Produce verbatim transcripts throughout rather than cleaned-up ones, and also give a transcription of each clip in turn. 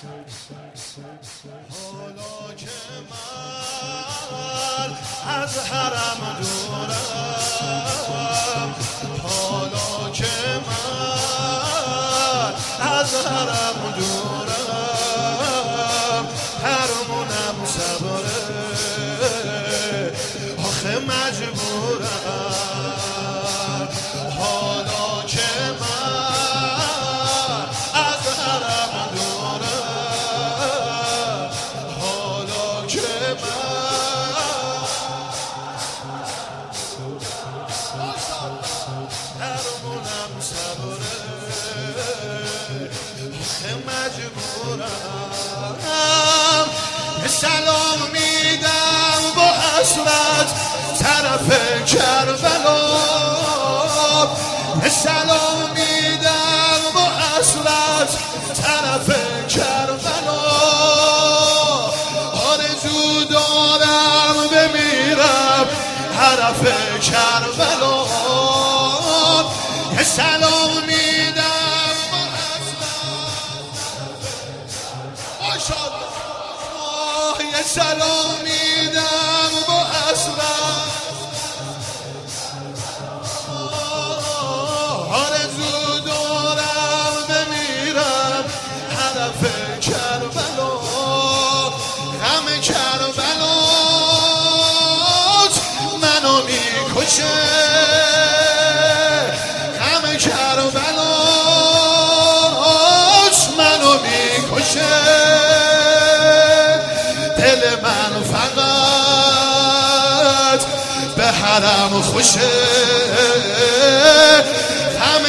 حالا که من از حرم دورم، حالا که من از حرم دورم، حرمونم صبره آخه مجبورم. حالا که من از حرم دورم، حالا که من حرمونم صبره آخه مجبورم. سلام میدم با حسرت طرف کربلا، سلام میدم با حسرت طرف کربلا. آرزو دارم بمیرم حرف کربلا. سلام میدم با حسرت، یه سلام میدم با حسرت. آرزو دارم بمیرم حرف کربلا. غم کربلات منو میکشه، غم کربلات منو میکشه. دل من فقط به حرم خوشه، غم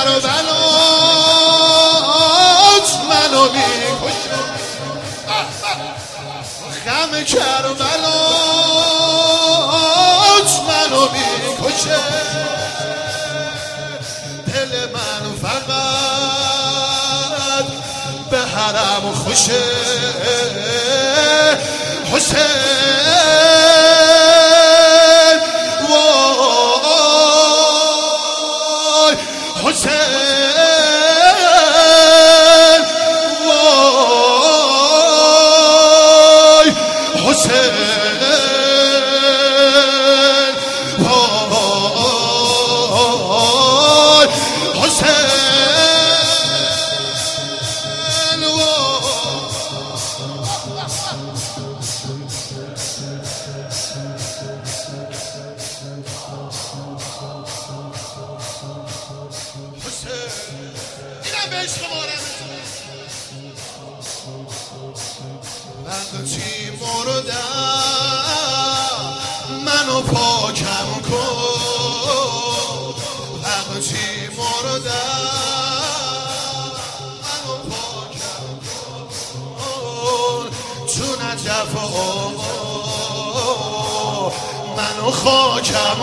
کربلات منو میکشه، غم کربلات منو میکشه. دل من فقط به حرم خوشه. حسین وای، حسین وای، حسین وای، حسین اینم به عشق مارم. وقتی مردم منو پاکم کن، وقتی مردم منو پاکم کن. تو نجف منو خاکم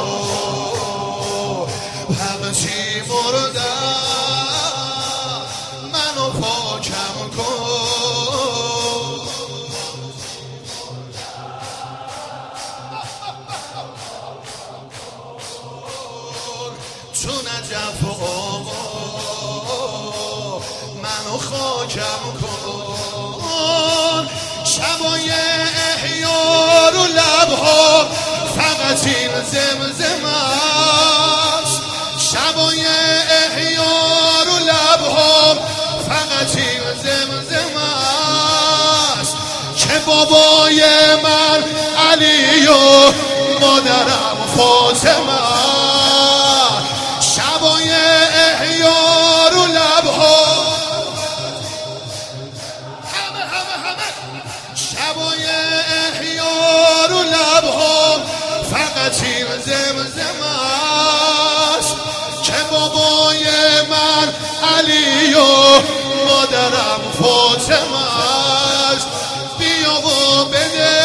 کن. وقتی مردم منو پاکم کن. تو نجف منو خاکم کن. شبای احیا رو لبها فقط این زمزم است، شبای احیا رو لبها فقط این زمزم است. که بابای من علی و مادرم فاطمه، شبای احیا رو لبها همه همه همه، شبای احیا رو لبها فقط این زمزم است. که بابای من علی و مادرم فاطمه است. بیا و بده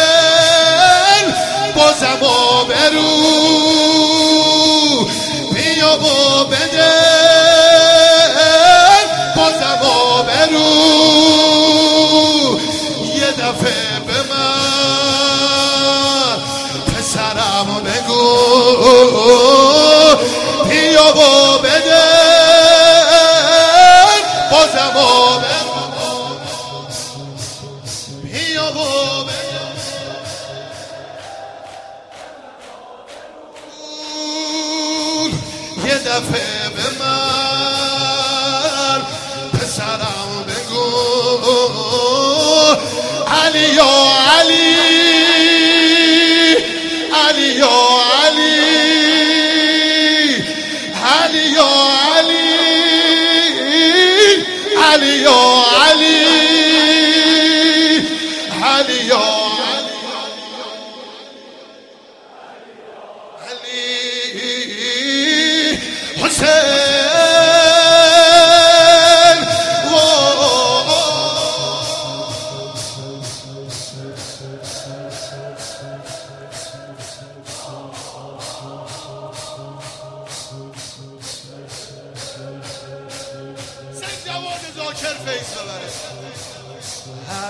بازم آبرو، بیا و بده بازم آبرو. یه دفعه به من پسرم بگو، بیا و بده بازم آبرو.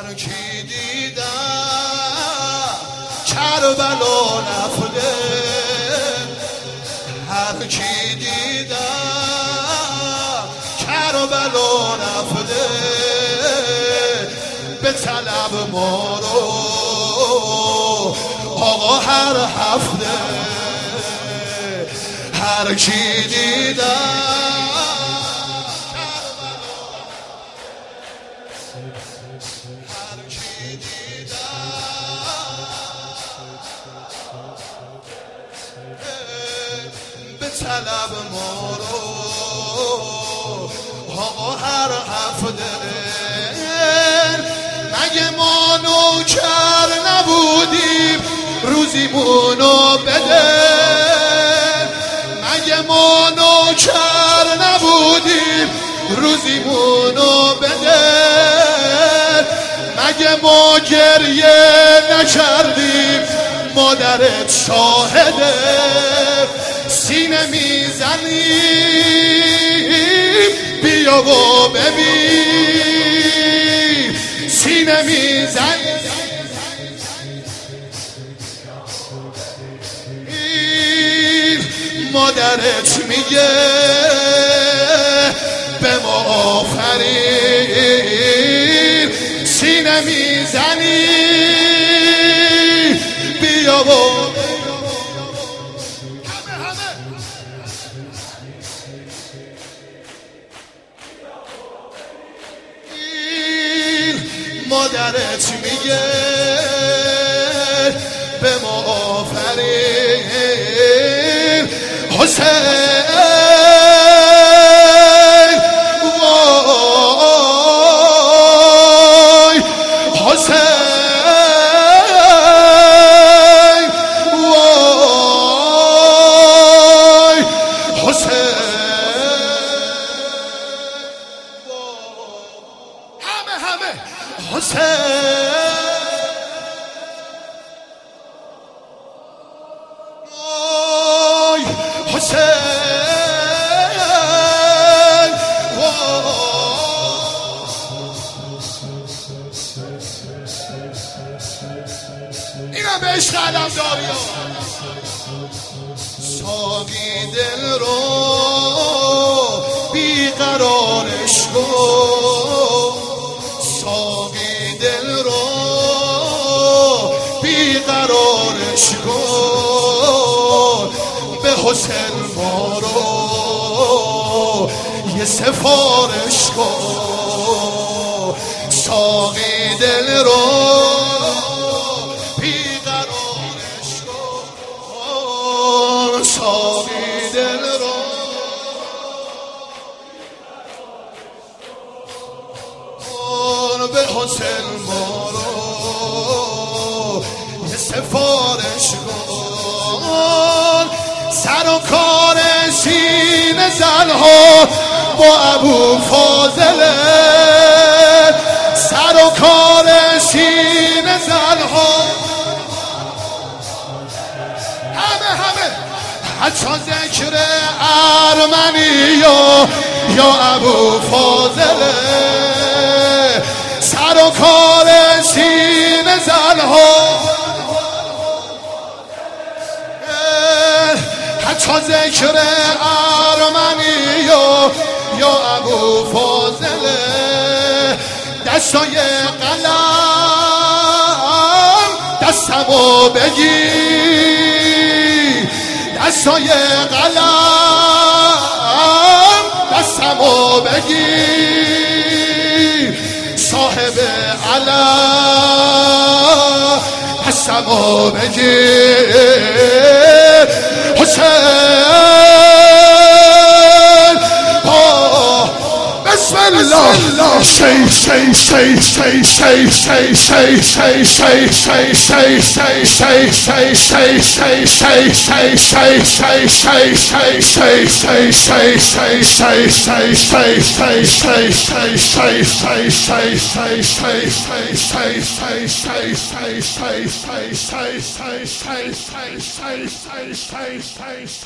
هر کی دیدم کربلا رفته هر کی دیدم کربلا رفته به طلب ما رو آقا هر هفته هر کی دیدم طلب ما رو آقا هر هفته مگه ما نوکر نبودیم روزیمونو بده مگه ما نوکر نبودیم روزیمونو بده مگه ما گریه نکردیم مادرت شاهده سینه میزنیم بیا و ببین سینه میزنیم مادرت میگه به ما آفرین سینه میزنیم بیا و مادرت میگه به ما آفرین حسین وای حسین وای حسین همه همه حسین وای حسین اینم به عشق علمداری ها ساقی دل رو بیقرارش کن ساقی دل رو بیقرارش کن به حسین ما رو یه سفارش کن ساقی دل رو بیقرارش کن ساقی دل رو به حسین ما رو یه سفارش کن سر و کار سینه زنها با ابو فاضله سر و کار سینه زنها همه همه حتی ذکر ارمنی یا یا ابو فاضله سر و کار سینه زنها حتی ذکر ارمنی یا یا ابو فاضله دستای قلم دستمو بگیر دستای قلم دستمو بگیر صاحب علم دستمو بگیر حسین بسم الله شی شی شی شی شی شی شی شی شی شی شی شی شی شی شی شی شی شی